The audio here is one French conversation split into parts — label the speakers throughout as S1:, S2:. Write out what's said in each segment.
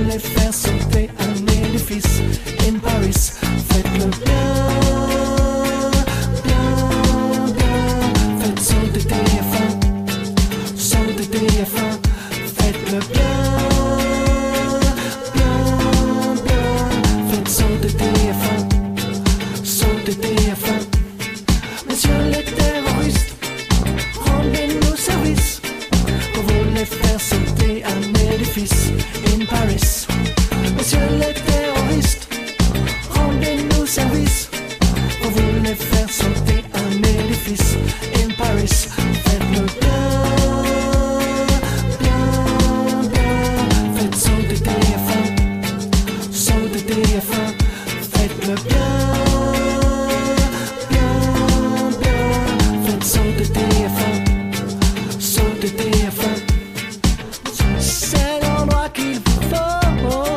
S1: voulez faire sauter un édifice in Paris. Faites-le bien, bien, bien. Faites sauter TF1, sauter TF1. Faites-le bien, bien, bien. Faites sauter TF1, sauter TF1. Messieurs les terroristes, rendez-nous service. Vous voulez faire sauter un édifice in Paris. Messieurs les terroristes, rendez-nous service. Vous voulez faire sauter un édifice in Paris. Faites-le bien, bien, bien. Faites sauter TF1, sauter TF1. Faites-le bien, bien, bien. Faites sauter TF1, sauter TF1. C'est l'endroit qu'il vous faut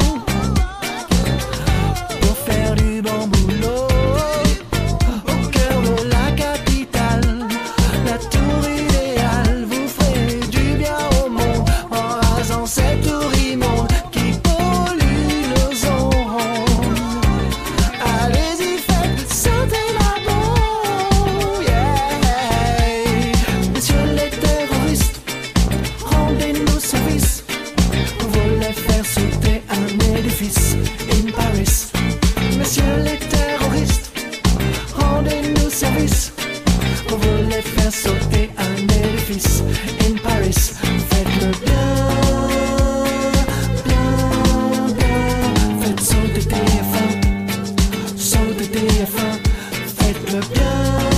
S1: pour faire du bon boulot. Au cœur de la capitale, la tour idéale. Vous ferez du bien au monde en rasant cette tour immonde qui pollue l'ozone. Allez-y, faites sauter la bombe, yeah. Messieurs les terroristes, rendez-nous service. Vous voulez faire sauter un édifice in Paris. Messieurs les terroristes, rendez-nous service. Vous voulez faire sauter un édifice in Paris. Faites-le bien, bien, bien. Faites sauter TF1, sauter TF1. Faites-le bien,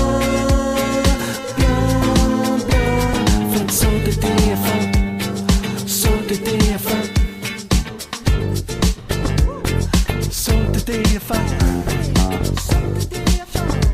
S1: bien, bien. Faites sauter TF1, sauter TF1. Sauter TF1, sauter TF1.